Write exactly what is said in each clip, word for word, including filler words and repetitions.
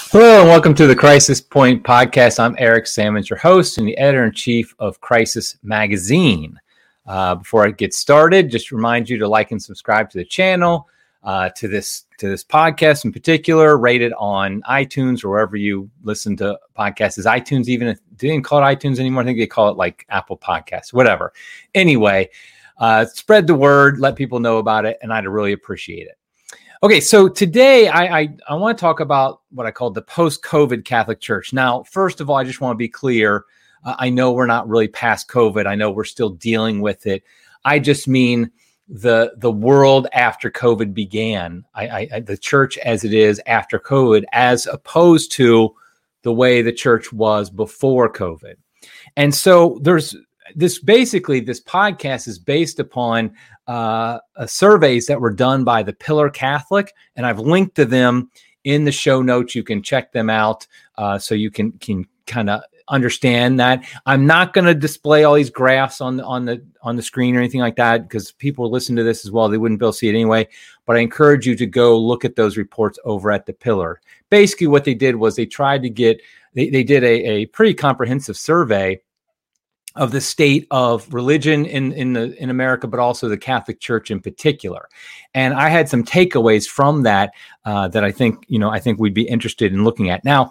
Hello and welcome to the Crisis Point podcast. I'm Eric Sammons, your host and the editor-in-chief of Crisis Magazine. Uh, before I get started, just remind you to like and subscribe to the channel, uh, to this to this podcast in particular, rate it on iTunes or wherever you listen to podcasts. Is iTunes even, do they even call it iTunes anymore? I think they call it like Apple Podcasts, whatever. Anyway, uh, spread the word, let people know about it, and I'd really appreciate it. Okay, so today I, I, I want to talk about what I call the post-COVID Catholic Church. Now, first of all, I just want to be clear. Uh, I know we're not really past COVID. I know we're still dealing with it. I just mean the the world after COVID began, I, I, the church as it is after COVID, as opposed to the way the church was before COVID. And so there's this basically, this podcast is based upon uh, uh, surveys that were done by the Pillar Catholic, and I've linked to them in the show notes. You can check them out uh, so you can can kind of understand that. I'm not going to display all these graphs on the on the on the screen or anything like that because people listen to this as well. They wouldn't be able to see it anyway. But I encourage you to go look at those reports over at the Pillar. Basically, what they did was they tried to get they they did a, a pretty comprehensive survey of the state of religion in, in the in America, but also the Catholic Church in particular. And I had some takeaways from that uh, that I think, you know, I think we'd be interested in looking at. Now,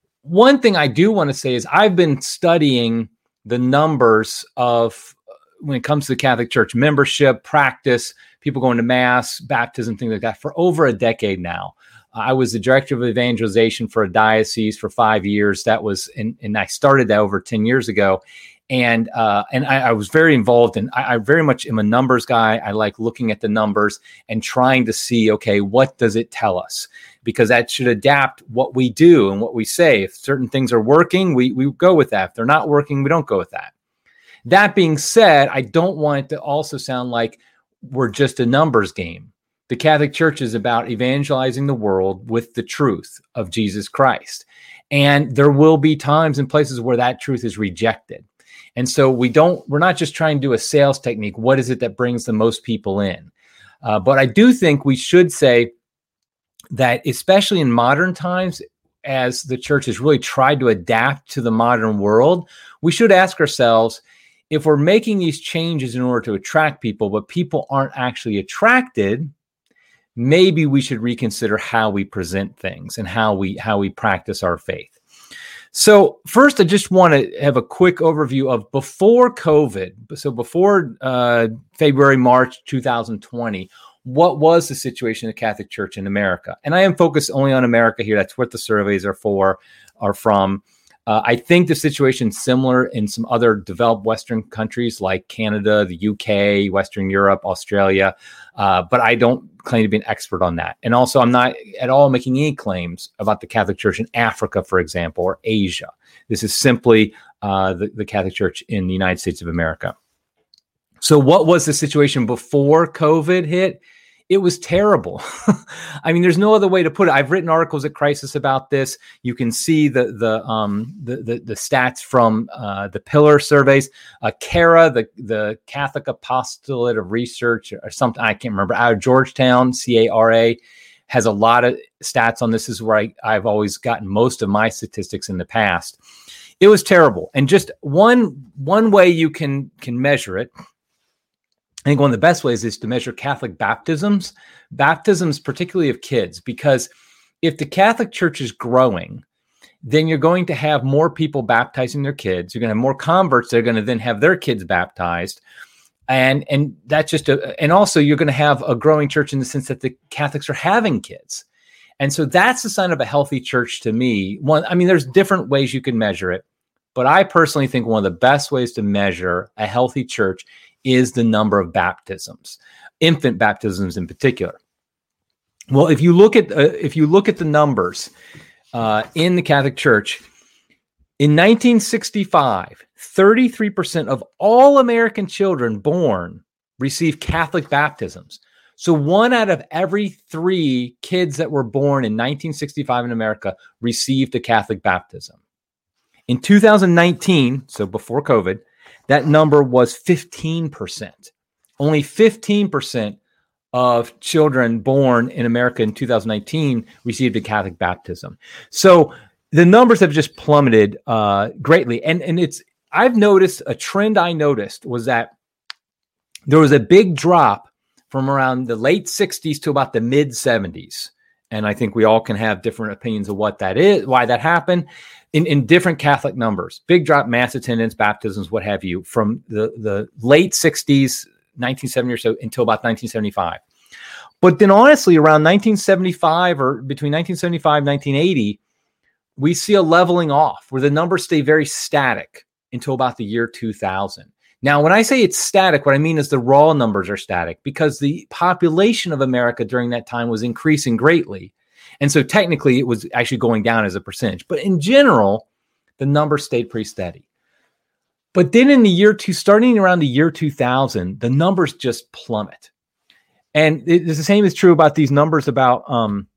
one thing I do want to say is I've been studying the numbers of, when it comes to the Catholic Church, membership, practice, people going to Mass, baptism, things like that, for over a decade now. I was the director of evangelization for a diocese for five years. That was, and, and I started that over ten years ago. And uh, and I, I was very involved, and I, I very much am a numbers guy. I like looking at the numbers and trying to see, okay, what does it tell us? Because that should adapt what we do and what we say. If certain things are working, we we go with that. If they're not working, we don't go with that. That being said, I don't want it to also sound like we're just a numbers game. The Catholic Church is about evangelizing the world with the truth of Jesus Christ. And there will be times and places where that truth is rejected. And so we don't, we're not just trying to do a sales technique. What is it that brings the most people in? Uh, but I do think we should say that, especially in modern times, as the church has really tried to adapt to the modern world, we should ask ourselves, if we're making these changes in order to attract people, but people aren't actually attracted, maybe we should reconsider how we present things and how we how we practice our faith. So first, I just want to have a quick overview of before COVID. So before uh, February, March two thousand twenty, what was the situation in the Catholic Church in America? And I am focused only on America here. That's what the surveys are for, are from. Uh, I think the situation is similar in some other developed Western countries like Canada, the U K, Western Europe, Australia, uh, but I don't claim to be an expert on that. And also, I'm not at all making any claims about the Catholic Church in Africa, for example, or Asia. This is simply uh, the, the Catholic Church in the United States of America. So what was the situation before COVID hit? It was terrible. I mean, there's no other way to put it. I've written articles at Crisis about this. You can see the the um, the, the, the stats from uh, the Pillar surveys. Uh, CARA, the, the Catholic Apostolate of Research, or something, I can't remember, out of Georgetown, C A R A, has a lot of stats on this. This is where I, I've always gotten most of my statistics in the past. It was terrible. And just one one way you can can measure it, I think one of the best ways is to measure Catholic baptisms, baptisms particularly of kids, because if the Catholic Church is growing, then you're going to have more people baptizing their kids. You're going to have more converts that are going to then have their kids baptized. And, and that's just a, and also you're going to have a growing church in the sense that the Catholics are having kids. And so that's the sign of a healthy church to me. One, I mean, there's different ways you can measure it, but I personally think one of the best ways to measure a healthy church is the number of baptisms, infant baptisms in particular. Well, if you look at uh, if you look at the numbers uh, in the Catholic Church, in nineteen sixty-five, thirty-three percent of all American children born received Catholic baptisms. So one out of every three kids that were born in nineteen sixty-five in America received a Catholic baptism. In two thousand nineteen, so before COVID, that number was fifteen percent. Only fifteen percent of children born in America in two thousand nineteen received a Catholic baptism. So the numbers have just plummeted uh, greatly. And, and it's, I've noticed a trend I noticed was that there was a big drop from around the late sixties to about the mid seventies. And I think we all can have different opinions of what that is, why that happened in, in different Catholic numbers. Big drop, mass attendance, baptisms, what have you, from the, the late sixties, nineteen seventy or so until about nineteen seventy-five. But then honestly, around nineteen seventy-five or between nineteen seventy-five and nineteen eighty, we see a leveling off where the numbers stay very static until about the year two thousand. Now, when I say it's static, what I mean is the raw numbers are static because the population of America during that time was increasing greatly. And so technically it was actually going down as a percentage. But in general, the numbers stayed pretty steady. But then in the year two, starting around the year two thousand, the numbers just plummet. And it's the same is true about these numbers about um,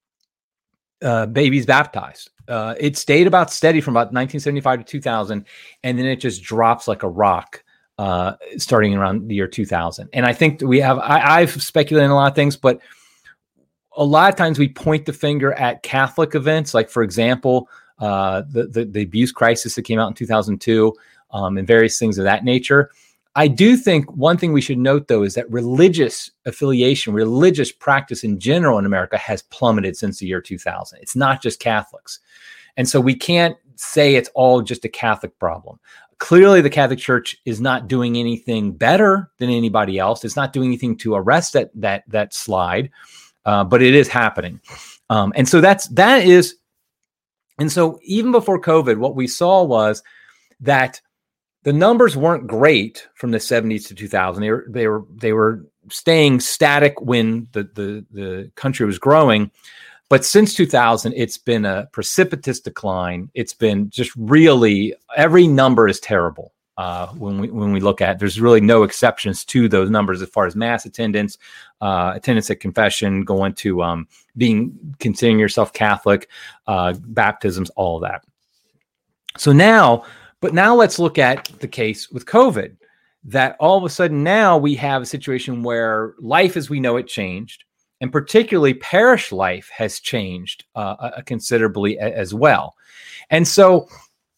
uh, babies baptized. Uh, it stayed about steady from about nineteen seventy-five to two thousand, and then it just drops like a rock uh, starting around the year two thousand. And I think we have, I, I've speculated on a lot of things, but a lot of times we point the finger at Catholic events, like, for example, uh, the, the, the abuse crisis that came out in two thousand two um, and various things of that nature. I do think one thing we should note, though, is that religious affiliation, religious practice in general in America has plummeted since the year two thousand. It's not just Catholics. And so we can't say it's all just a Catholic problem. Clearly, the Catholic Church is not doing anything better than anybody else. It's not doing anything to arrest that that that slide, uh, but it is happening. Um, and so that's that is, and so even before COVID, what we saw was that the numbers weren't great from the seventies to two thousand. They were they were they were staying static when the the the country was growing. But since two thousand, it's been a precipitous decline. It's been just really, every number is terrible uh, when we when we look at it. There's really no exceptions to those numbers as far as mass attendance, uh, attendance at confession, going to um, being, considering yourself Catholic, uh, baptisms, all of that. So now, but now let's look at the case with COVID, that all of a sudden now we have a situation where life as we know it changed. And particularly parish life has changed uh, considerably as well. And so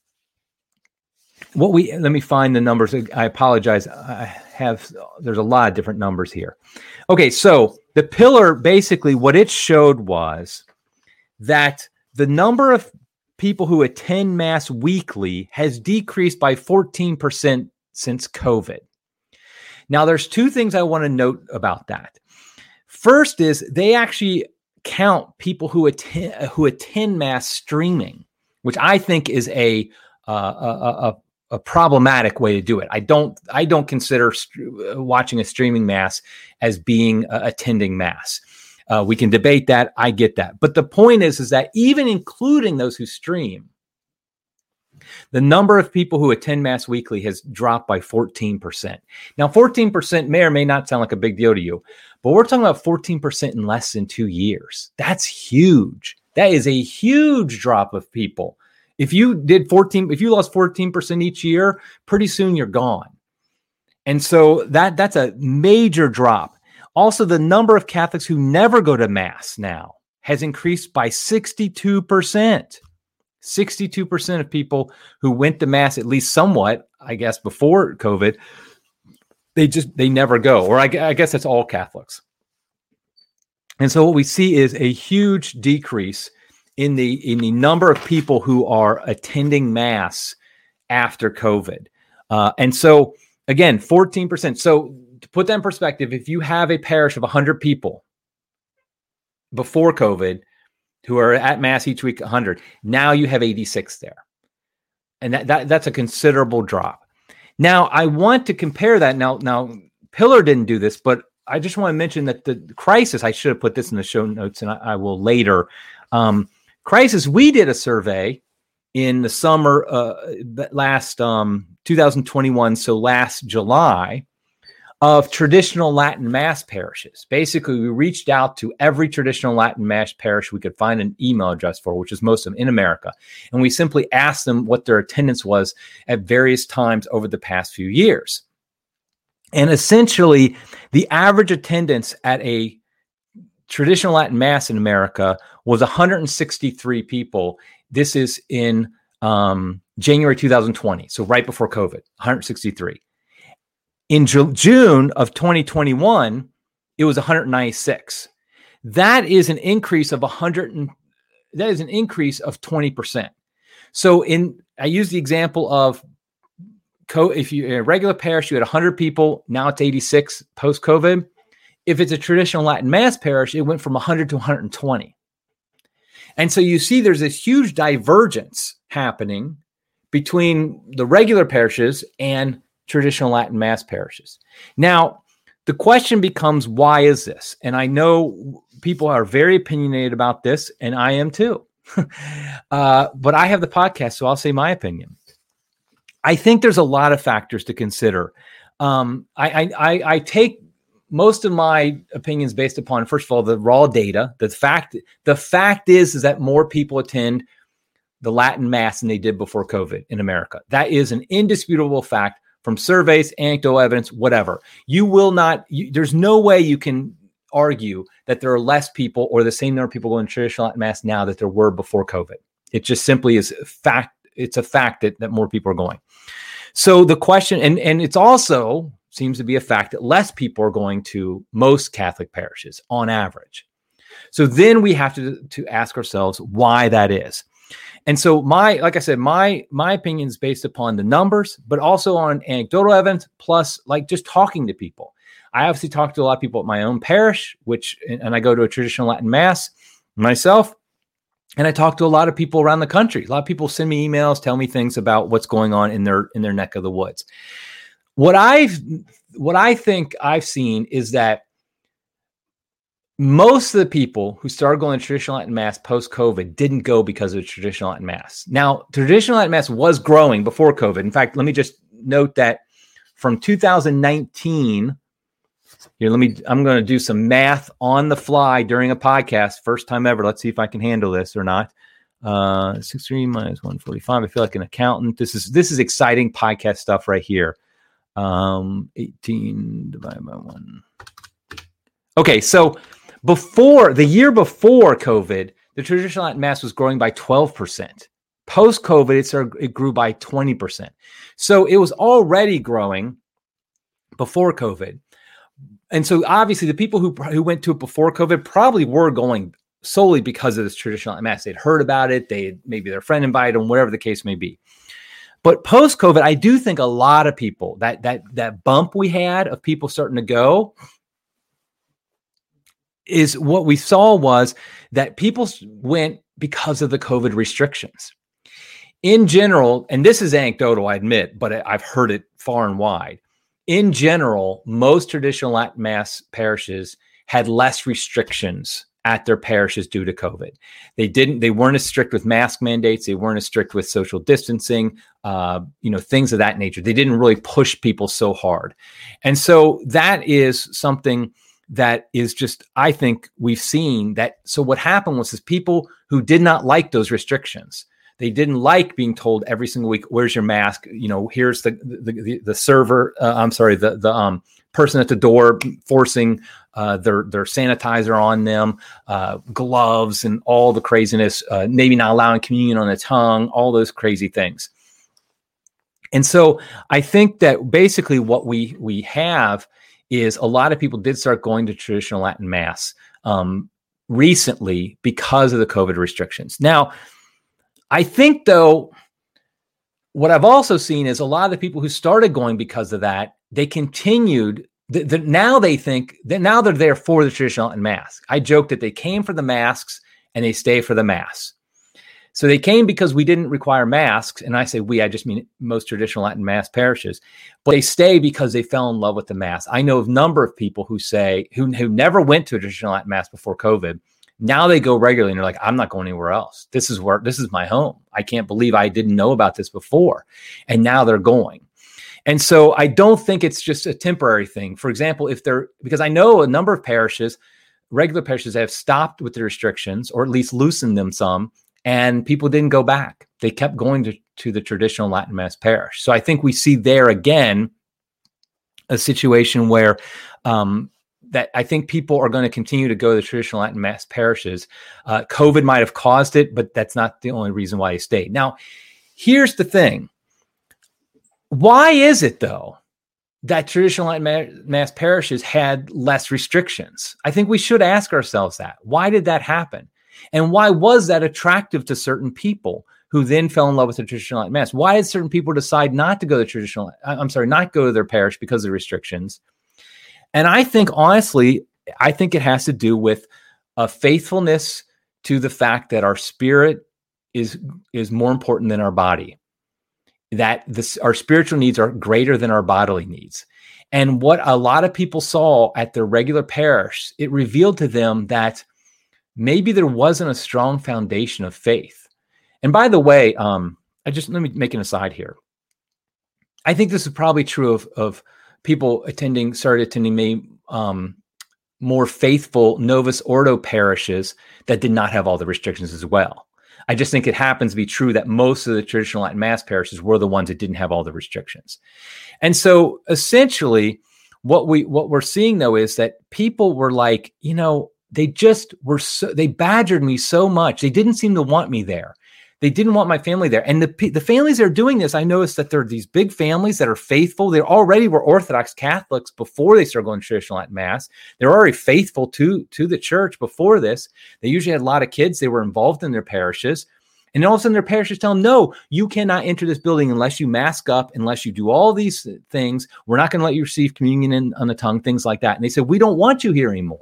what we, let me find the numbers. I apologize. I have, there's a lot of different numbers here. Okay. So the pillar, basically what it showed was that the number of people who attend mass weekly has decreased by fourteen percent since COVID. Now there's two things I want to note about that. First is they actually count people who attend who attend mass streaming, which I think is a uh, a, a, a problematic way to do it. I don't I don't consider st- watching a streaming mass as being uh, attending mass. Uh, we can debate that. I get that, but the point is is that even including those who stream, the number of people who attend mass weekly has dropped by fourteen percent. Now, fourteen percent may or may not sound like a big deal to you, but we're talking about fourteen percent in less than two years. That's huge. That is a huge drop of people. If you did fourteen, if you lost fourteen percent each year, pretty soon you're gone. And so that that's a major drop. Also, the number of Catholics who never go to mass now has increased by sixty-two percent. sixty-two percent of people who went to mass at least somewhat, I guess, before COVID, they just, they never go. Or I, I guess that's all Catholics. And so what we see is a huge decrease in the, in the number of people who are attending mass after COVID. Uh, and so again, fourteen percent. So to put that in perspective, if you have a parish of one hundred people before COVID, who are at mass each week, one hundred. Now you have eighty-six there. And that, that that's a considerable drop. Now, I want to compare that. Now, now Pillar didn't do this, but I just want to mention that the crisis, I should have put this in the show notes, and I, I will later. Um, crisis, we did a survey in the summer, uh, last um, two thousand twenty-one, so last July, of traditional Latin Mass parishes. Basically, we reached out to every traditional Latin Mass parish we could find an email address for, which is most of them in America. And we simply asked them what their attendance was at various times over the past few years. And essentially, the average attendance at a traditional Latin Mass in America was one hundred sixty-three people. This is in um, January two thousand twenty, so right before COVID, one hundred sixty-three. In Ju- June of twenty twenty-one, it was one hundred ninety-six. That is an increase of one hundred. That is an increase of twenty percent. So in, I use the example of co- if you in a regular parish, you had one hundred people. Now it's eighty-six post-COVID. If it's a traditional Latin Mass parish, it went from one hundred to one hundred twenty. And so you see there's this huge divergence happening between the regular parishes and traditional Latin Mass parishes. Now, the question becomes, why is this? And I know people are very opinionated about this, and I am too. uh, but I have the podcast, so I'll say my opinion. I think there's a lot of factors to consider. Um, I, I, I take most of my opinions based upon, first of all, the raw data. The fact, the fact is, is that more people attend the Latin Mass than they did before COVID in America. That is an indisputable fact from surveys, anecdotal evidence, whatever. You will not, you, there's no way you can argue that there are less people or the same number of people going to traditional Latin Mass now that there were before COVID. It just simply is a fact. It's a fact that, that more people are going. So the question, and, and it's also seems to be a fact that less people are going to most Catholic parishes on average. So then we have to, to ask ourselves why that is. And so my, like I said, my, my opinion is based upon the numbers, but also on anecdotal evidence, plus like just talking to people. I obviously talk to a lot of people at my own parish, which, and I go to a traditional Latin Mass myself. And I talk to a lot of people around the country. A lot of people send me emails, tell me things about what's going on in their, in their neck of the woods. What I've, what I think I've seen is that most of the people who started going to traditional Latin Mass post-COVID didn't go because of traditional Latin Mass. Now, traditional Latin Mass was growing before COVID. In fact, let me just note that from two thousand nineteen, here, let me, I'm going to do some math on the fly during a podcast. First time ever. Let's see if I can handle this or not. Uh, sixty-three minus one forty-five. I feel like an accountant. This is, this is exciting podcast stuff right here. Um, eighteen divided by one. Okay. So, Before the year before COVID, the traditional Latin Mass was growing by twelve percent. Post COVID, it started, it grew by twenty percent. So it was already growing before COVID. And so obviously the people who, who went to it before COVID probably were going solely because of this traditional Latin Mass. They'd heard about it. They maybe their friend invited them, whatever the case may be. But post COVID, I do think a lot of people, that that that bump we had of people starting to go, is what we saw was that people went because of the COVID restrictions. In general, and this is anecdotal, I admit, but I've heard it far and wide. In general, most traditional Latin Mass parishes had less restrictions at their parishes due to COVID. They didn't, they weren't as strict with mask mandates. They weren't as strict with social distancing, uh, you know, things of that nature. They didn't really push people so hard. And so that is something that is just, I think we've seen that. So what happened was, is people who did not like those restrictions, they didn't like being told every single week, where's your mask? You know, here's the, the, the, the server, uh, I'm sorry, the, the um, person at the door forcing uh, their, their sanitizer on them, uh, gloves and all the craziness, uh, maybe not allowing communion on the tongue, all those crazy things. And so I think that basically what we, we have is a lot of people did start going to traditional Latin Mass um, recently because of the COVID restrictions. Now, I think, though, what I've also seen is a lot of the people who started going because of that, they continued. The, the, now they think that now they're there for the traditional Latin Mass. I joke that they came for the masks and they stay for the Mass. So they came because we didn't require masks. And I say we, I just mean most traditional Latin Mass parishes. But they stay because they fell in love with the Mass. I know of a number of people who say, who, who never went to a traditional Latin Mass before COVID. Now they go regularly and they're like, I'm not going anywhere else. This is where, this is my home. I can't believe I didn't know about this before. And now they're going. And so I don't think it's just a temporary thing. For example, if they're, because I know a number of parishes, regular parishes have stopped with the restrictions or at least loosened them some, and people didn't go back. They kept going to, to the traditional Latin Mass parish. So I think we see there again a situation where um, that I think people are going to continue to go to the traditional Latin Mass parishes. Uh, COVID might have caused it, but that's not the only reason why they stayed. Now, here's the thing. Why is it, though, that traditional Latin Mass parishes had less restrictions? I think we should ask ourselves that. Why did that happen? And why was that attractive to certain people who then fell in love with the traditional Latin Mass? Why did certain people decide not to go to the traditional, I'm sorry, not go to their parish because of the restrictions? And I think, honestly, I think it has to do with a faithfulness to the fact that our spirit is, is more important than our body, that this, our spiritual needs are greater than our bodily needs. And what a lot of people saw at their regular parish, it revealed to them that maybe there wasn't a strong foundation of faith. And by the way, um, I just let me make an aside here. I think this is probably true of, of people attending, started attending maybe um, more faithful Novus Ordo parishes that did not have all the restrictions as well. I just think it happens to be true that most of the traditional Latin Mass parishes were the ones that didn't have all the restrictions. And so essentially what we, what we're seeing though, is that people were like, you know, they just were, so, they badgered me so much. They didn't seem to want me there. They didn't want my family there. And the, the families that are doing this, I noticed that there are these big families that are faithful. They already were Orthodox Catholics before they started going to traditional Latin Mass. They're already faithful to, to the church before this. They usually had a lot of kids. They were involved in their parishes. And all of a sudden their parishes tell them, no, you cannot enter this building unless you mask up, unless you do all these things. We're not going to let you receive communion in, on the tongue, things like that. And they said, we don't want you here anymore.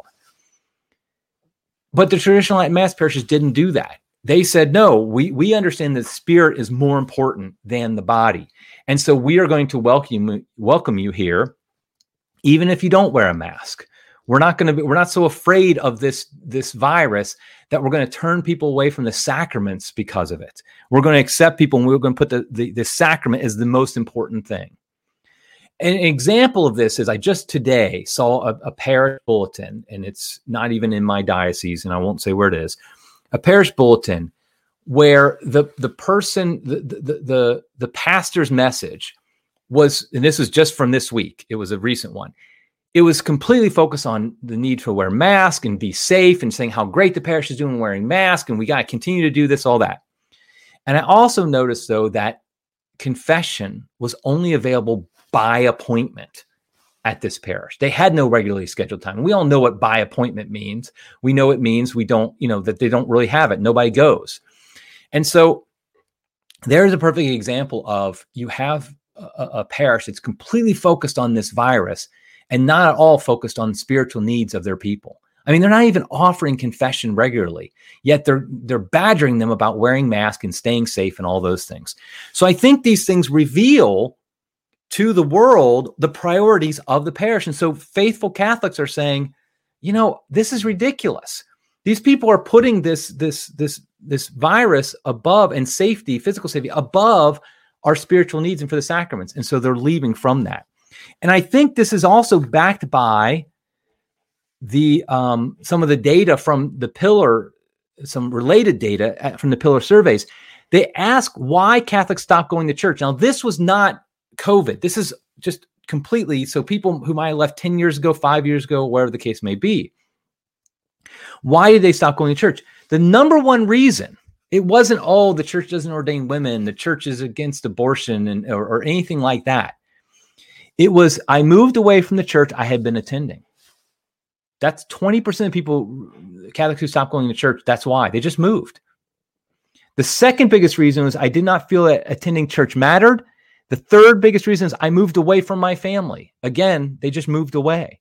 But the traditional Latin Mass parishes didn't do that. They said, no, we, we understand that the spirit is more important than the body. And so we are going to welcome you, welcome you here, even if you don't wear a mask. We're not going to be, we're not so afraid of this, this virus that we're going to turn people away from the sacraments because of it. We're going to accept people and we're going to put the, the, the sacrament as the most important thing. An example of this is I just today saw a, a parish bulletin, and it's not even in my diocese, and I won't say where it is. A parish bulletin where the the person, the, the the the pastor's message was, and this was just from this week, it was a recent one. It was completely focused on the need to wear masks and be safe, and saying how great the parish is doing wearing masks, and we got to continue to do this, all that. And I also noticed, though, that confession was only available by appointment at this parish. They had no regularly scheduled time. We all know what by appointment means. We know it means we don't, you know, that they don't really have it. Nobody goes. And so there's a perfect example of you have a, a parish that's completely focused on this virus and not at all focused on spiritual needs of their people. I mean, they're not even offering confession regularly, yet they're they're badgering them about wearing masks and staying safe and all those things. So I think these things reveal to the world the priorities of the parish. And so faithful Catholics are saying, you know, this is ridiculous. These people are putting this this this this virus above, and safety, physical safety, above our spiritual needs and for the sacraments. And so they're leaving from that. And I think this is also backed by the um, some of the data from the Pillar, some related data from the Pillar surveys. They ask why Catholics stopped going to church. Now, this was not COVID. This is just completely, so people who might have left ten years ago, five years ago, whatever the case may be. Why did they stop going to church? The number one reason, it wasn't, oh, the church doesn't ordain women, the church is against abortion, and or, or anything like that. It was, I moved away from the church I had been attending. That's twenty percent of people, Catholics who stopped going to church. That's why. They just moved. The second biggest reason was I did not feel that attending church mattered. The third biggest reason is I moved away from my family. Again, they just moved away.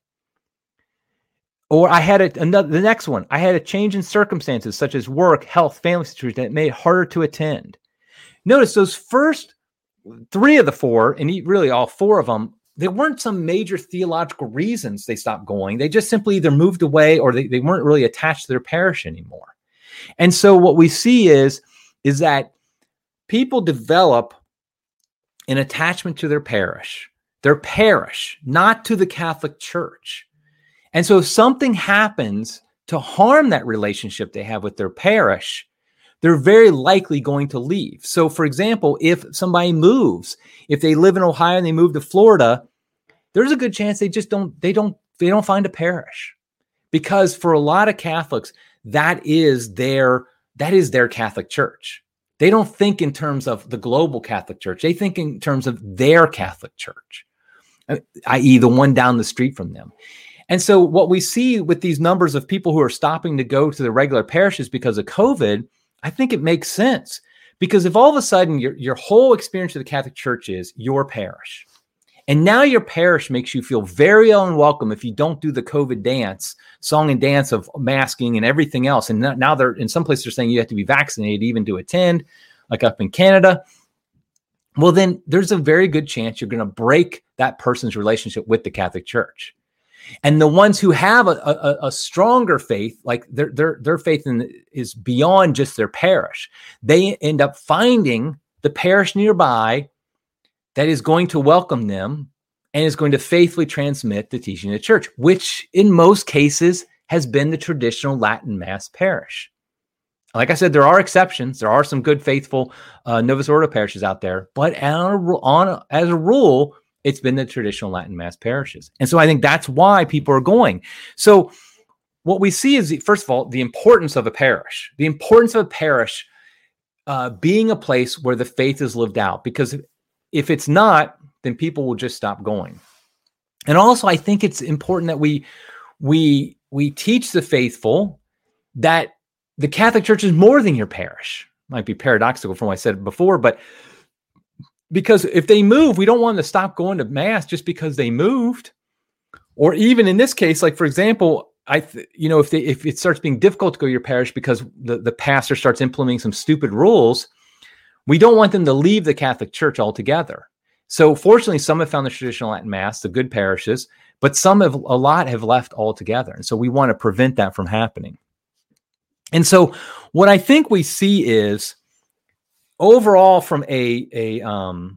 Or I had a, another, the next one, I had a change in circumstances such as work, health, family situation that made it harder to attend. Notice those first three of the four, and really all four of them, there weren't some major theological reasons they stopped going. They just simply either moved away or they, they weren't really attached to their parish anymore. And so what we see is, is that people develop an attachment to their parish, their parish, not to the Catholic Church. And so if something happens to harm that relationship they have with their parish, they're very likely going to leave. So for example, if somebody moves, if they live in Ohio and they move to Florida, there's a good chance they just don't, they don't, they don't find a parish. Because for a lot of Catholics, that is their, that is their Catholic Church. They don't think in terms of the global Catholic Church. They think in terms of their Catholic Church, that is the one down the street from them. And so what we see with these numbers of people who are stopping to go to the regular parishes because of COVID, I think it makes sense. Because if all of a sudden your, your whole experience of the Catholic Church is your parish, and now your parish makes you feel very unwelcome if you don't do the COVID dance, song and dance of masking and everything else. And now they're in some places they're saying you have to be vaccinated even to attend, like up in Canada. Well, then there's a very good chance you're going to break that person's relationship with the Catholic Church. And the ones who have a, a, a stronger faith, like their their their faith in, is beyond just their parish, they end up finding the parish nearby that is going to welcome them and is going to faithfully transmit the teaching of the church, which in most cases has been the traditional Latin Mass parish. Like I said, there are exceptions. There are some good, faithful uh, Novus Ordo parishes out there, but on, on, as a rule, it's been the traditional Latin Mass parishes. And so I think that's why people are going. So what we see is, first of all, the importance of a parish, the importance of a parish uh, being a place where the faith is lived out, because if it's not, then people will just stop going. And also, I think it's important that we we we teach the faithful that the Catholic Church is more than your parish. Might be paradoxical from what I said before, but because if they move, we don't want them to stop going to Mass just because they moved. Or even in this case, like for example, I th- you know if they if it starts being difficult to go to your parish because the, the pastor starts implementing some stupid rules, we don't want them to leave the Catholic Church altogether. So fortunately, some have found the traditional Latin Mass, the good parishes, but some have, a lot have left altogether. And so we want to prevent that from happening. And so what I think we see is overall from a, a, um,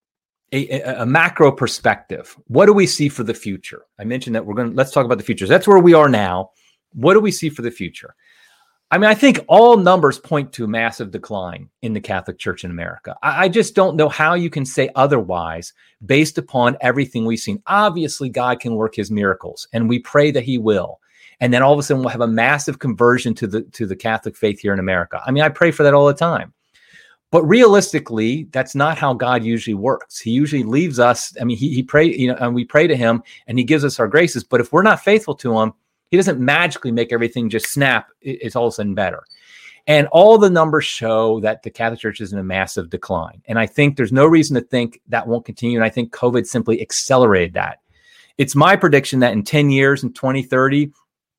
a, a macro perspective, what do we see for the future? I mentioned that we're going to, let's talk about the future. That's where we are now. What do we see for the future? I mean, I think all numbers point to a massive decline in the Catholic Church in America. I, I just don't know how you can say otherwise based upon everything we've seen. Obviously, God can work his miracles, and we pray that he will. And then all of a sudden we'll have a massive conversion to the to the Catholic faith here in America. I mean, I pray for that all the time. But realistically, that's not how God usually works. He usually leaves us. I mean, he, he pray, you know, and we pray to him and he gives us our graces. But if we're not faithful to him, he doesn't magically make everything just snap. It's all of a sudden better. And all the numbers show that the Catholic Church is in a massive decline. And I think there's no reason to think that won't continue. And I think COVID simply accelerated that. It's my prediction that in ten years, in twenty thirty,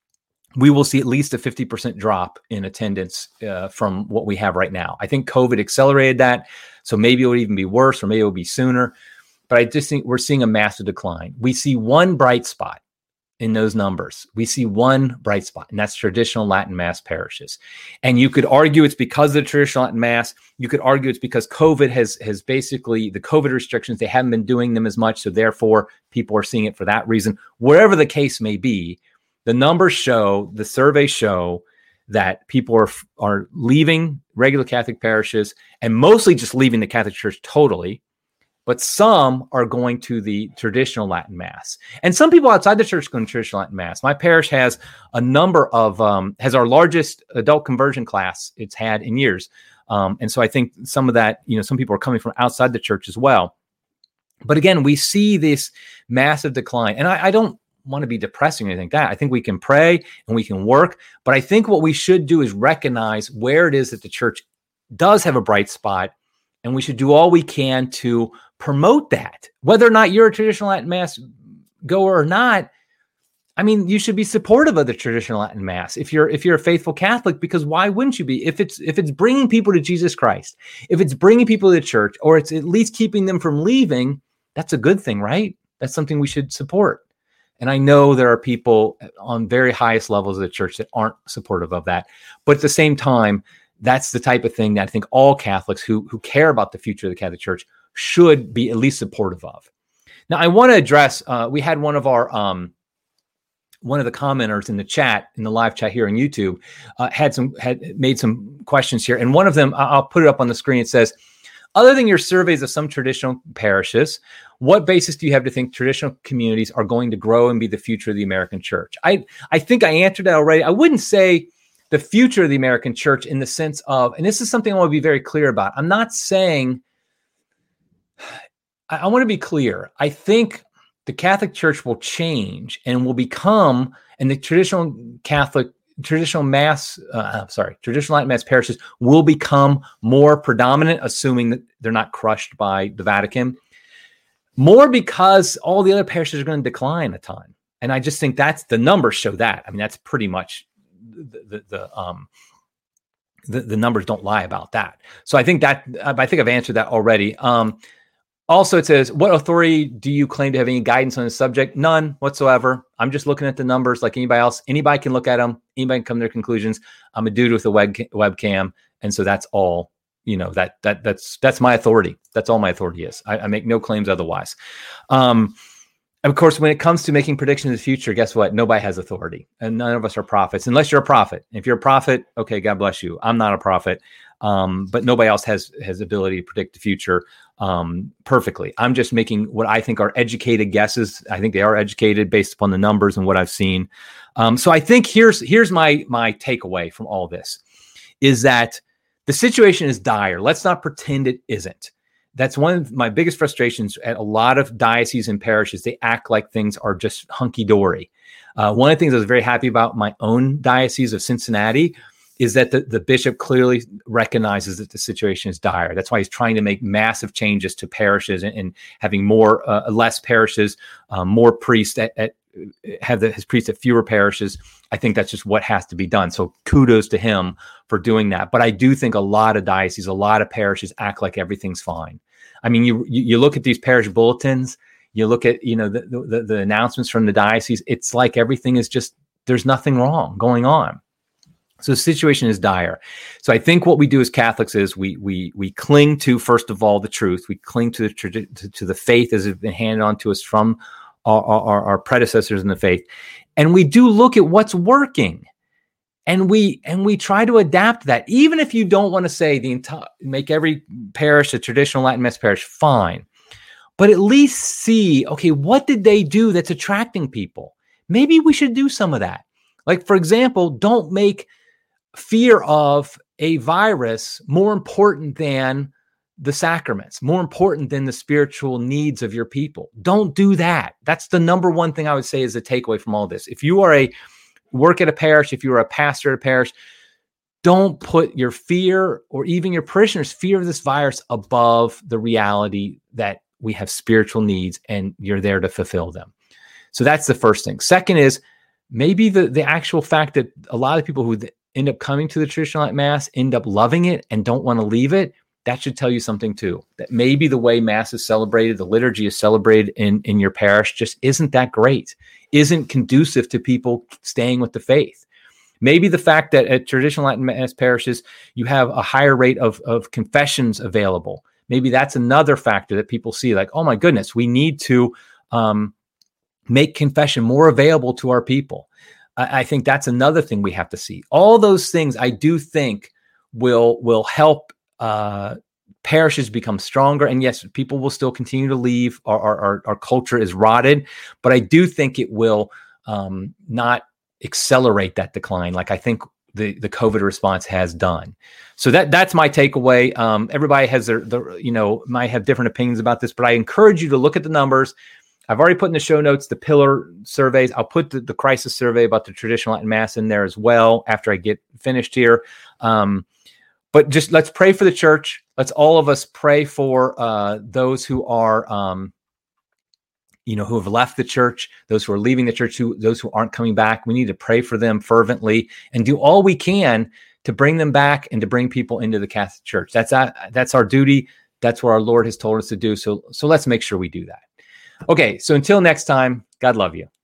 we will see at least a fifty percent drop in attendance uh, from what we have right now. I think COVID accelerated that. So maybe it would even be worse, or maybe it will be sooner. But I just think we're seeing a massive decline. We see one bright spot in those numbers. We see one bright spot, and that's traditional Latin Mass parishes. And you could argue it's because of the traditional Latin Mass. You could argue it's because COVID has, has basically, the COVID restrictions, they haven't been doing them as much. So therefore, people are seeing it for that reason. Wherever the case may be, the numbers show, the surveys show that people are, are leaving regular Catholic parishes and mostly just leaving the Catholic Church totally. But some are going to the traditional Latin Mass. And some people outside the church go to traditional Latin Mass. My parish has a number of, um, has our largest adult conversion class it's had in years. Um, and so I think some of that, you know, some people are coming from outside the church as well. But again, we see this massive decline. And I, I don't want to be depressing or anything like that. I think we can pray and we can work. But I think what we should do is recognize where it is that the church does have a bright spot. And we should do all we can to promote that, whether or not you're a traditional Latin Mass goer or not. I mean, you should be supportive of the traditional Latin Mass if you're if you're a faithful Catholic, because why wouldn't you be? If it's if it's bringing people to Jesus Christ, if it's bringing people to the church, or it's at least keeping them from leaving, that's a good thing, right? That's something we should support. And I know there are people on very highest levels of the church that aren't supportive of that, but at the same time, that's the type of thing that I think all Catholics who who care about the future of the Catholic Church should be at least supportive of. Now, I want to address, uh, we had one of our, um, one of the commenters in the chat, in the live chat here on YouTube, uh, had some, had made some questions here. And one of them, I'll put it up on the screen. It says, other than your surveys of some traditional parishes, what basis do you have to think traditional communities are going to grow and be the future of the American church? I, I think I answered that already. I wouldn't say the future of the American church in the sense of, and this is something I want to be very clear about. I'm not saying, I, I want to be clear. I think the Catholic Church will change and will become, and the traditional Catholic, traditional mass, uh, sorry, traditional Latin mass parishes will become more predominant, assuming that they're not crushed by the Vatican, more because all the other parishes are going to decline a ton. And I just think that's, the numbers show that. I mean, that's pretty much the, the, the um, the, the numbers don't lie about that. So I think that, I think I've answered that already. Um, Also, it says, what authority do you claim to have any guidance on the subject? None whatsoever. I'm just looking at the numbers like anybody else. Anybody can look at them. Anybody can come to their conclusions. I'm a dude with a web webcam. And so that's all, you know, that that that's that's my authority. That's all my authority is. I, I make no claims otherwise. Um, of course, when it comes to making predictions of the future, guess what? Nobody has authority. And none of us are prophets, unless you're a prophet. If you're a prophet, okay, God bless you. I'm not a prophet. Um, but nobody else has has ability to predict the future um, perfectly. I'm just making what I think are educated guesses. I think they are educated based upon the numbers and what I've seen. Um, so I think here's here's my my takeaway from all this is that the situation is dire. Let's not pretend it isn't. That's one of my biggest frustrations at a lot of dioceses and parishes. They act like things are just hunky-dory. Uh, one of the things I was very happy about my own diocese of Cincinnati is that the, the bishop clearly recognizes that the situation is dire. That's why he's trying to make massive changes to parishes and, and having more, uh, less parishes, um, more priests at, at have the, his priests at fewer parishes. I think that's just what has to be done. So kudos to him for doing that. But I do think a lot of dioceses, a lot of parishes act like everything's fine. I mean, you you, you look at these parish bulletins, you look at, you know, the, the, the announcements from the diocese. It's like everything is just, there's nothing wrong going on. So the situation is dire. So I think what we do as Catholics is we we we cling to, first of all, the truth. We cling to the to, to the faith as it's been handed on to us from our, our, our predecessors in the faith, and we do look at what's working, and we and we try to adapt that. Even if you don't want to say the entire make every parish a traditional Latin Mass parish, fine, but at least see, okay, what did they do that's attracting people? Maybe we should do some of that. Like, for example, don't make fear of a virus more important than the sacraments, more important than the spiritual needs of your people. Don't do that. That's the number one thing I would say is the takeaway from all this. If you are a work at a parish, if you are a pastor at a parish, don't put your fear or even your parishioners' fear of this virus above the reality that we have spiritual needs and you're there to fulfill them. So that's the first thing. Second is maybe the, the actual fact that a lot of people who end up coming to the traditional Latin Mass end up loving it and don't want to leave it. That should tell you something too, that maybe the way Mass is celebrated, the liturgy is celebrated in, in your parish just isn't that great, isn't conducive to people staying with the faith. Maybe the fact that at traditional Latin Mass parishes, you have a higher rate of, of confessions available. Maybe that's another factor that people see like, oh my goodness, we need to um, make confession more available to our people. I, I think that's another thing we have to see. All those things I do think will, will help uh, parishes become stronger. And yes, people will still continue to leave. Our, our, our culture is rotted, but I do think it will um, not accelerate that decline like I think the, the COVID response has done. So that that's my takeaway. Um, everybody has their, their, you know, might have different opinions about this, but I encourage you to look at the numbers. I've already put in the show notes the pillar surveys. I'll put the, the crisis survey about the traditional Latin Mass in there as well after I get finished here. Um, but just let's pray for the church. Let's all of us pray for uh, those who are, um, you know, who have left the church, those who are leaving the church, who, those who aren't coming back. We need to pray for them fervently and do all we can to bring them back and to bring people into the Catholic Church. That's our, that's our duty. That's what our Lord has told us to do. So, so let's make sure we do that. Okay. So until next time, God love you.